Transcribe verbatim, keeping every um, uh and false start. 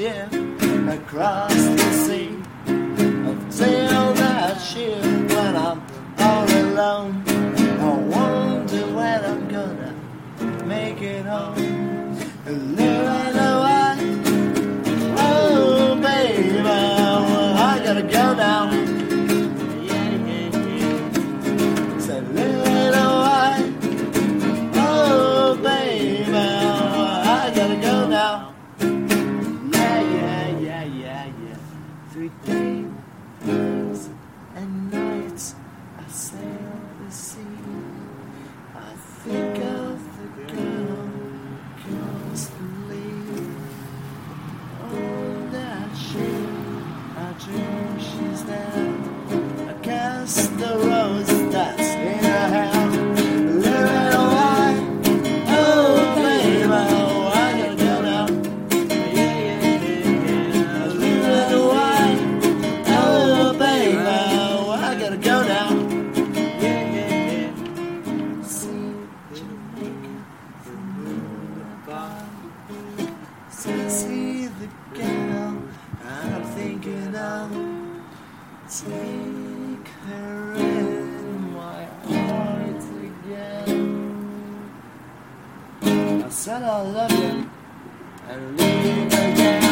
ship across the sea. I'll sail that ship when I'm all alone. I wonder when I'm gonna make it home. And living away, oh baby, well, I gotta go now. Yeah, yeah, yeah. So living away, oh baby, well, I gotta go now. Yeah, yeah, yeah, yeah, yeah. Three days and nights I sail the sea. I think of the girl constantly. On that ship, I dream she's there. I cast the rose that's in her hair. Living away, oh baby, oh, I gotta go now. Yeah, yeah, yeah, yeah. Living away, oh baby, oh, I gotta go now. Yeah, yeah, yeah. See Jamaica from above. See the girl I'm thinking of. Take her in my heart again. I said I love you and leave again.